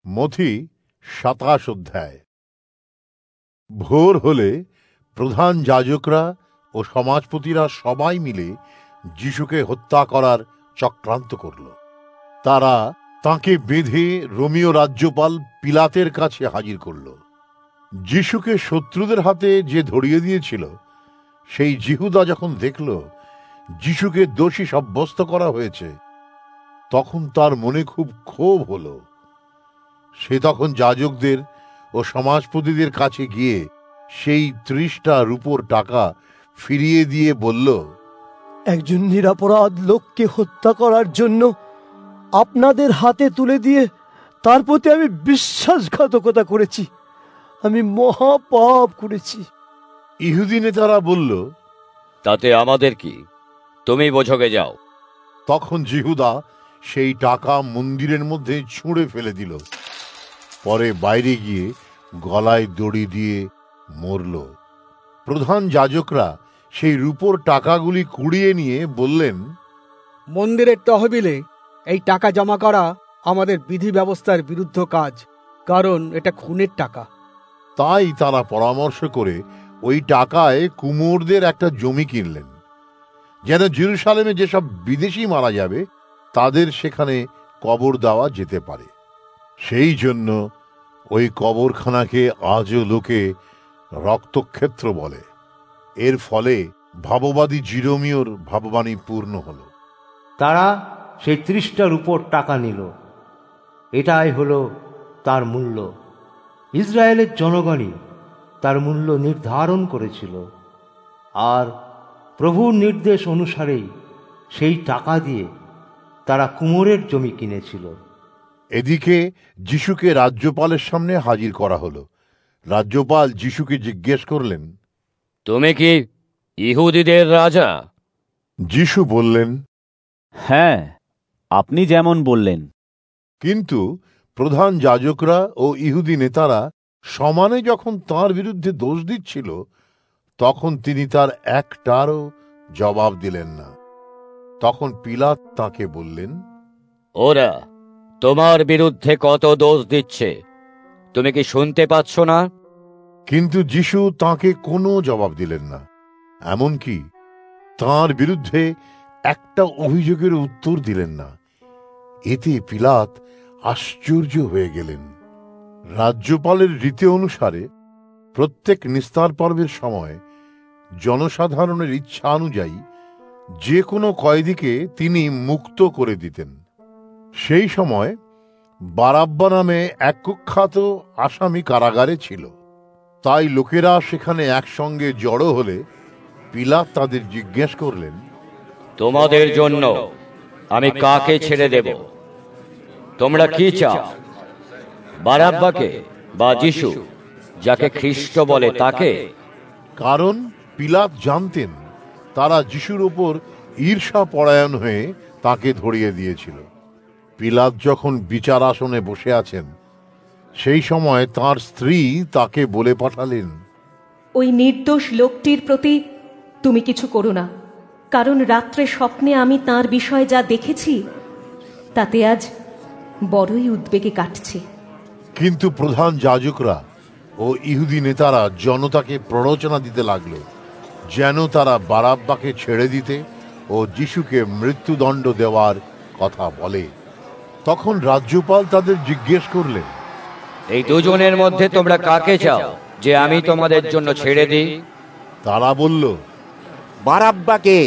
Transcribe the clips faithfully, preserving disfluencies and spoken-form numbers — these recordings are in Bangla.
মথি সাতাশ অধ্যায়। ভোর হলে প্রধান যাজকরা ও সমাজপতিরা সবাই মিলে যিশুকে হত্যা করার চক্রান্ত করল। তারা তাকে বেঁধে রোমীয় রাজ্যপাল পিলাতের কাছে হাজির করল। যিশুকে শত্রুদের হাতে যে ধরিয়ে দিয়েছিল, সেই জিহুদা যখন দেখল যিশুকে দোষী সাব্যস্ত করা হয়েছে, তখন তার মনে খুব ক্ষোভ হল। সে তখন যাজকদের ও সমাজপতিদের কাছে গিয়ে সেই ত্রিশটা রূপোর টাকা ফিরিয়ে দিয়ে বলল, একজন নিরপরাধ লোককে হত্যা করার জন্য আপনাদের হাতে তুলে দিয়ে তার প্রতি আমি বিশ্বাসঘাতকতা করেছি, আমি মহাপাপ করেছি। ইহুদি নেতারা বলল, তাতে আমাদের কি, তুমি বোঝগে যাও। তখন জিহুদা সেই টাকা মন্দিরের মধ্যে ছুঁড়ে ফেলে দিল। পরে বাইরে গিয়ে গলায় দড়ি দিয়ে মরল। প্রধান যাজকরা সেই রূপোর টাকাগুলি কুড়িয়ে নিয়ে বললেন, মন্দিরের তহবিলে এই টাকা জমা করা আমাদের বিধি ব্যবস্থার বিরুদ্ধ কাজ, কারণ এটা খুনের টাকা। তাই তারা পরামর্শ করে ওই টাকায় কুমোরদের একটা জমি কিনলেন, যেন জেরুসালেমে যেসব বিদেশি মারা যাবে তাদের সেখানে কবর দেওয়া যেতে পারে। সেই জন্য ওই কবরখানাকে আজও লোকে রক্তক্ষেত্র বলে। এর ফলে ভাববাদী জিরোমীয়র ভাববাণী পূর্ণ হল। তারা সেই ত্রিশটা রূপোর টাকা নিল, এটাই হলো তার মূল্য। ইসরায়েলের জনগণই তার মূল্য নির্ধারণ করেছিল, আর প্রভুর নির্দেশ অনুসারেই সেই টাকা দিয়ে তারা কুমোরের জমি কিনেছিল। এদিকে যিশুকে রাজ্যপালের সামনে হাজির করা হলো। রাজ্যপাল যিশুকে জিজ্ঞেস করলেন, তুমি কি ইহুদিদের রাজা? যিশু বললেন, হ্যাঁ, আপনি যেমন বললেন। কিন্তু প্রধান যাজকরা ও ইহুদি নেতারা সমানে যখন তাঁর বিরুদ্ধে দোষ দিচ্ছিল, তখন তিনি তার একটারও জবাব দিলেন না। তখন পিলাত তাকে বললেন, ওরা তোমার বিরুদ্ধে কত দোষ দিচ্ছে, তুমি কি শুনতে পাচ্ছ না? কিন্তু যিশু তাকে কোনো জবাব দিলেন না, এমনকি তাঁর বিরুদ্ধে একটা অভিযোগের উত্তর দিলেন না। এতে পিলাত আশ্চর্য হয়ে গেলেন। রাজ্যপালের রীতি অনুসারে প্রত্যেক নিস্তার পর্বের সময় জনসাধারণের ইচ্ছা অনুযায়ী যে কোনো কয়েদিকে তিনি মুক্ত করে দিতেন। সেই সময় বারাব্বা নামে এক কুখ্যাত আসামি কারাগারে ছিল। তাই লোকেরা সেখানে একসঙ্গে জড়ো হলে পিলাত তাদের জিজ্ঞেস করলেন, তোমাদের জন্য আমি কাকে ছেড়ে দেব? তোমরা কি চাও, বারাব্বাকে বা যিশু, যাকে খ্রিস্ট বলে তাকে? কারণ পিলাত জানতেন তারা যিশুর ওপর ঈর্ষা পরায়ণ হয়ে তাকে ধরিয়ে দিয়েছিল। পিলাত যখন বিচার আসনে বসে আছেন, সেই সময় তার স্ত্রী তাকে বলে পাঠালেন, ওই নির্দোষ লোকটির প্রতি তুমি কিছু করো না, কারণ রাত্রে স্বপ্নে আমি তার বিষয়ে যা দেখেছি তাতে আজ বড়ই উদ্বেগে কাটছে। কিন্তু প্রধান যাজকরা ও ইহুদি নেতারা জনতাকে প্ররোচনা দিতে লাগল যেন তারা বারাব্বাকে ছেড়ে দিতে ও যিশুকে মৃত্যুদণ্ড দেওয়ার কথা বলে। তখন রাজ্যপাল তাদের জিজ্ঞেস করলেন, এই দুজনের মধ্যে তোমরা কাকে চাও যে আমি তোমাদের জন্য ছেড়ে দিই? তারা বলল, বারাব্বাকে।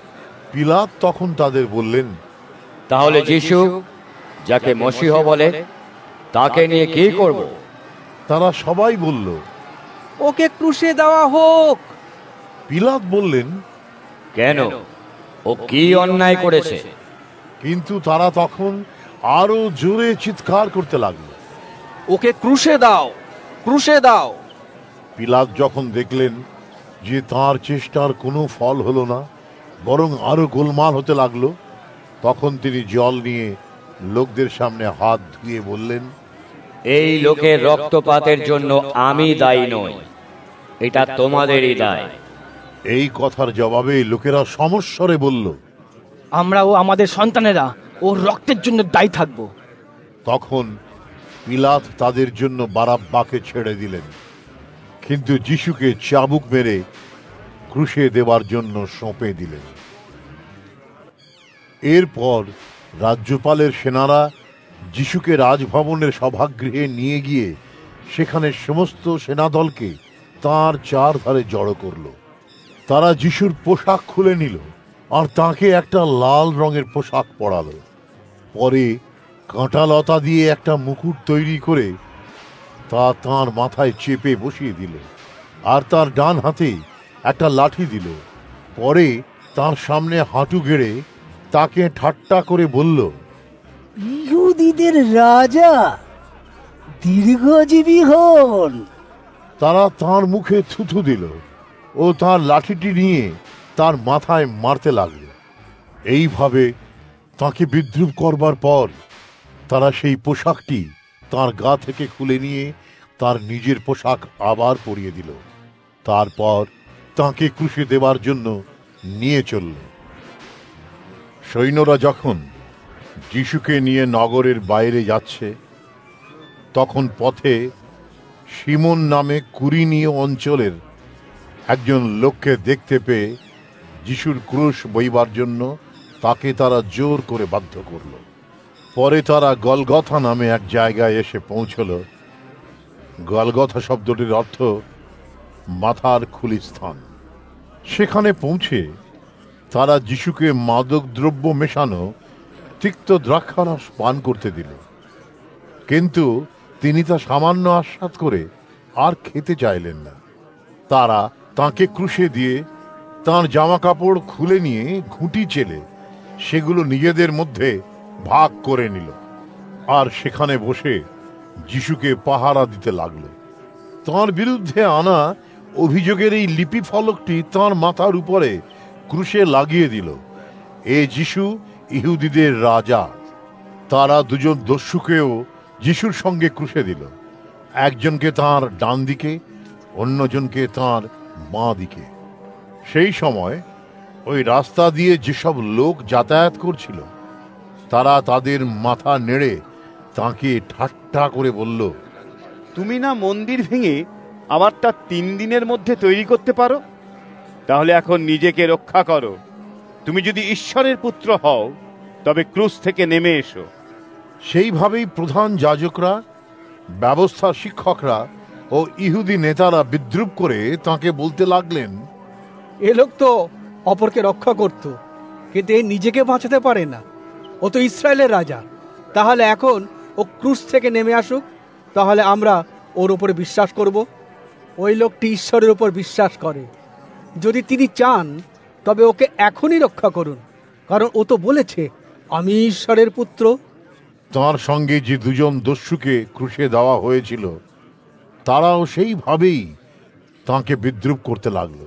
পিলাত তখন তাদের বললেন, তাহলে যিশু, যাকে মসিহ বলে, তাকে নিয়ে কি করব? তারা সবাই বলল, ওকে ক্রুশে দেওয়া হোক। পিলাত বললেন, কেন, ও কি অন্যায় করেছে? কিন্তু তারা তখন আরো জোরে চিৎকার করতে লাগলো, ওকে ক্রুশে দাও, ক্রুশে দাও। পিলাত যখন দেখলেন যে তাঁর চেষ্টার কোনো ফল হলো না, বরং আরো গোলমাল হতে লাগলো, তখন তিনি জল নিয়ে লোকদের সামনে হাত ধুয়ে বললেন, এই লোকের রক্তপাতের জন্য আমি দায়ী নই, এটা তোমাদেরই দায়। এই কথার জবাবে লোকেরা সমস্বরে বলল, আমরা ও আমাদের সন্তানেরা ওর রক্তের জন্য দায়ী থাকব। তখন পিলাত তাদের জন্য বারাব্বাকে ছেড়ে দিলেন, কিন্তু যিশুকে চাবুক মেরে ক্রুশে দেওয়ার জন্য সঁপে দিলেন। এরপর রাজ্যপালের সেনারা যিশুকে রাজভবনের সভাগৃহে নিয়ে গিয়ে সেখানে সমস্ত সেনাদলকে তাঁর চারধারে জড়ো করল। তারা যিশুর পোশাক খুলে নিল আর তাকে একটা লাল রঙের পোশাক পরালো। পরে কাঁটালতা দিয়ে একটা মুকুট তৈরি করে তা তাঁর মাথায় চেপে বসিয়ে দিল, আর তার ডান হাতে একটা লাঠি দিল। পরে তার সামনে হাঁটু গেড়ে তাকে ঠাট্টা করে বলল, ইহুদিদের রাজা, দীর্ঘজীবী হন। তারা তার মুখে থুথু দিল ও তার লাঠিটি নিয়ে তার মাথায় মারতে লাগল। এইভাবে তাকে বিদ্রুপ করবার পর তারা সেই পোশাকটি তার গা থেকে খুলে নিয়ে তার নিজের পোশাক আবার পরিয়ে দিল। তারপর তাকে ক্রুশে দেবার জন্য নিয়ে চলল। সৈন্যরা যখন যিশুকে নিয়ে নগরের বাইরে যাচ্ছে, তখন পথে সিমন নামে কুরিনীয় অঞ্চলের একজন লোককে দেখতে পেয়ে যিশুর ক্রুশ বইবার জন্য তাকে তারা জোর করে বাধ্য করল। পরে তারা গলগথা নামে এক জায়গায় এসে পৌঁছল। গলগথা শব্দটির অর্থ মাথার খুলি স্থান। সেখানে পৌঁছে তারা যিশুকে মাদক দ্রব্য মেশানো তিক্ত দ্রাক্ষারস পান করতে দিল, কিন্তু তিনি তা সামান্য আস্বাদ করে আর খেতে চাইলেন না। তারা তাকে ক্রুশে দিয়ে তাঁর জামা কাপড় খুলে নিয়ে ঘুঁটি চেলে সেগুলো নিজেদের মধ্যে ভাগ করে নিল, আর সেখানে বসে যিশুকে পাহারা দিতে লাগল। তাঁর বিরুদ্ধে আনা অভিযোগের এই লিপি ফলকটি তাঁর মাথার উপরে ক্রুশে লাগিয়ে দিল, এ যিশু ইহুদিদের রাজা। তারা দুজন দস্যুকেও যিশুর সঙ্গে ক্রুশে দিল, একজনকে তাঁর ডান দিকে, অন্যজনকে তাঁর বাঁ দিকে। সেই সময় ওই রাস্তা দিয়ে যেসব লোক যাতায়াত করছিল, তারা তাদের মাথা নেড়ে তাঁকে ঠাট্টা করে বলল, তুমি না মন্দির ভেঙে আমারটা তিন দিনের মধ্যে তৈরি করতে পারো? তাহলে এখন নিজেকে রক্ষা করো। তুমি যদি ঈশ্বরের পুত্র হও, তবে ক্রুশ থেকে নেমে এসো। সেইভাবেই প্রধান যাজকরা, ব্যবস্থা শিক্ষকরা ও ইহুদি নেতারা বিদ্রুপ করে তাঁকে বলতে লাগলেন, এ লোক তো অপরকে রক্ষা করত, কিন্তু এ নিজেকে বাঁচাতে পারে না। ও তো ইসরায়েলের রাজা। তাহলে এখন ও ক্রুশ থেকে নেমে আসুক, তাহলে আমরা ওর উপরে বিশ্বাস করব। ওই লোকটি ঈশ্বরের উপর বিশ্বাস করে। যদি তিনি চান তবে ওকে এখনই রক্ষা করুন, কারণ ও তো বলেছে, আমি ঈশ্বরের পুত্র। তাঁর সঙ্গে যে দুজন দস্যুকে ক্রুশে দেওয়া হয়েছিল, তারাও সেইভাবেই তাঁকে বিদ্রুপ করতে লাগল।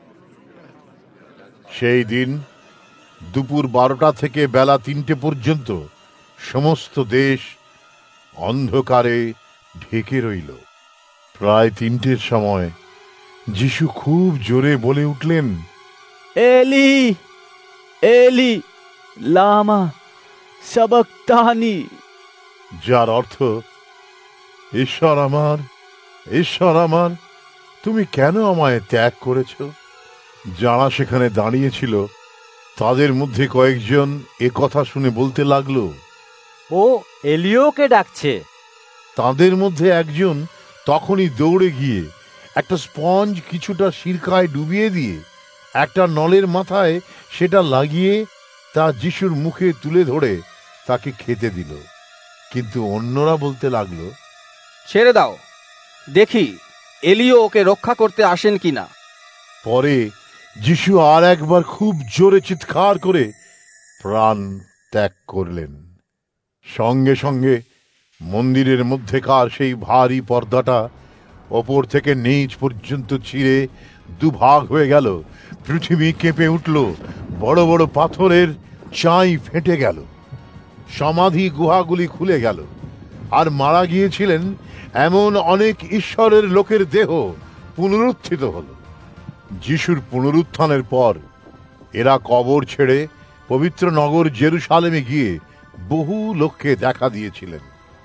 সেই দিন দুপুর বারোটা থেকে বেলা তিনটে পর্যন্ত সমস্ত দেশ অন্ধকারে ঢেকে রইল। প্রায় তিনটের সময় যিশু খুব জোরে বলে উঠলেন, এলি এলি লামা সাবাক্তানি, যার অর্থ, ঈশ্বর আমার, ঈশ্বর আমার, তুমি কেন আমায় ত্যাগ করেছ? যারা সেখানে দাঁড়িয়েছিল তাদের মধ্যে কয়েকজন এ কথা শুনে বলতে লাগলো, ও এলিওকে ডাকছে। তাদের মধ্যে একজন তখনই দৌড়ে গিয়ে একটা স্পঞ্জ কিছুটা সিরকায় ডুবিয়ে দিয়ে একটা নলের মাথায় সেটা লাগিয়ে তা যিশুর মুখে তুলে ধরে তাকে খেতে দিল। কিন্তু অন্যরা বলতে লাগলো, ছেড়ে দাও, দেখি এলিও ওকে রক্ষা করতে আসেন কিনা। পরে যিশু আর একবার খুব জোরে চিৎকার করে প্রাণ ত্যাগ করলেন। সঙ্গে সঙ্গে মন্দিরের মধ্যেকার সেই ভারী পর্দাটা ওপর থেকে নিচ পর্যন্ত ছিঁড়ে দুভাগ হয়ে গেল। পৃথিবী কেঁপে উঠল, বড় বড় পাথরের চাই ফেটে গেল, সমাধি গুহাগুলি খুলে গেল, আর মারা গিয়েছিলেন এমন অনেক ঈশ্বরের লোকের দেহ পুনরুত্থিত হল। যিশুর পুনরুত্থানের পর এরা কবর ছেড়ে পবিত্র নগর জেরুসালেমে গিয়ে বহু লোককে দেখা দিয়েছিলেন।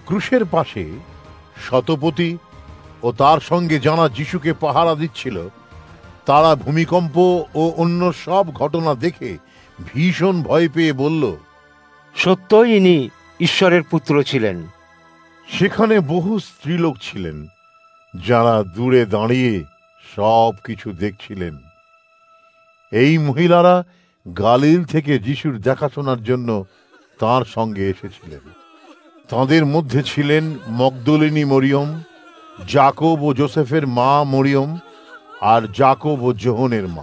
ক্রুশের পাশে শতপতি ও তার সঙ্গে যারা যিশুকে পাহারা দিচ্ছিল, তারা ভূমিকম্প ও অন্য সব ঘটনা দেখে ভীষণ ভয় পেয়ে বলল, সত্যই ইনি ঈশ্বরের পুত্র ছিলেন। সেখানে বহু স্ত্রীলোক ছিলেন, যারা দূরে দাঁড়িয়ে সব কিছু দেখছিলেন। এই মহিলারা গালিল থেকে যিশুর দেখাশোনার জন্য তার সঙ্গে এসেছিলেন। তাদের মধ্যে ছিলেন মগদলিনী মরিয়ম, জাকব ও যোসেফের মা মরিয়ম, আর জাকব ও যোহনের মা।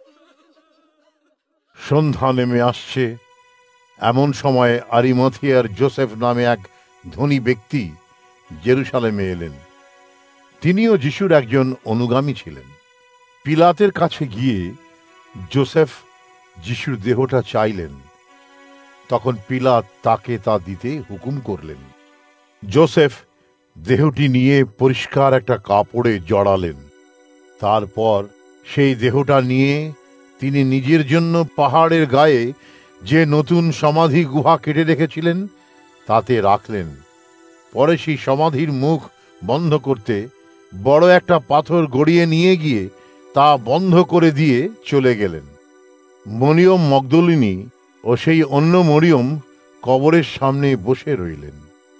সন্ধ্যা নেমে আসছে, এমন সময় আরিমাথিয়ার যোসেফ নামে এক ধনী ব্যক্তি জেরুসালেমে এলেন। তিনিও যিশুর একজন অনুগামী ছিলেন। পিলাতের কাছে গিয়ে যোসেফ যিশুর দেহটা চাইলেন। তখন পিলাত তাকে তা দিতে হুকুম করলেন। যোসেফ দেহটি নিয়ে পরিষ্কার একটা কাপড়ে জড়ালেন। তারপর সেই দেহটা নিয়ে তিনি নিজের জন্য পাহাড়ের গায়ে যে নতুন সমাধি গুহা কেটে রেখেছিলেন তাতে রাখলেন। পরে সেই সমাধির মুখ বন্ধ করতে বড় একটা পাথর গড়িয়ে নিয়ে গিয়ে তা বন্ধ করে দিয়ে চলে গেলেন। মরিয়ম মগদলিনী ও সেই অন্য মরিয়ম কবরের সামনে বসে রইলেন।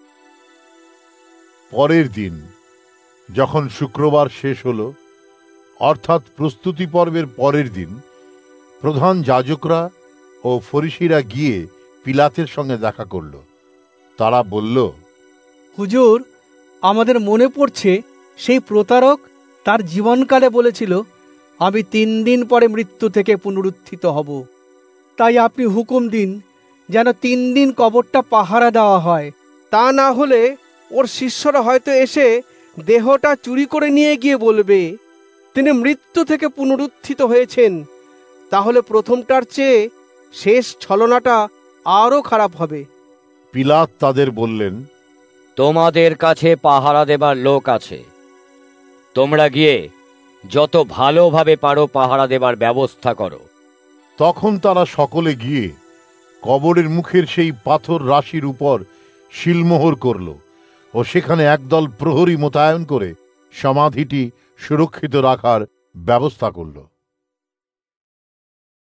পরের দিন যখন শুক্রবার শেষ হল, অর্থাৎ প্রস্তুতি পর্বের পরের দিন, প্রধান যাজকরা ও ফরিসিরা গিয়ে পিলাতের সঙ্গে দেখা করল। তারা বলল, হুজুর, আমাদের মনে পড়ছে সেই প্রতারক তার জীবনকালে বলেছিল, আমি তিন দিন পরে মৃত্যু থেকে পুনরুত্থিত হব। তাই আপনি হুকুম দিন যেন তিন দিন কবরটা পাহারা দেওয়া হয়। তা না হলে ওর শিষ্যরা হয়তো এসে দেহটা চুরি করে নিয়ে গিয়ে বলবে তিনি মৃত্যু থেকে পুনরুত্থিত হয়েছেন। তাহলে প্রথমটার চেয়ে শেষ ছলনাটা আরো খারাপ হবে। পিলাত তাদের বললেন, তোমাদের কাছে পাহারা দেবার লোক আছে, তোমরা গিয়ে যত ভালোভাবে পারো পাহারা দেবার ব্যবস্থা করো। তখন তারা সকলে গিয়ে কবরের মুখের সেই পাথর রাশির উপর শিলমোহর করল ও সেখানে একদল প্রহরী মোতায়েন করে সমাধিটি সুরক্ষিত রাখার ব্যবস্থা করল।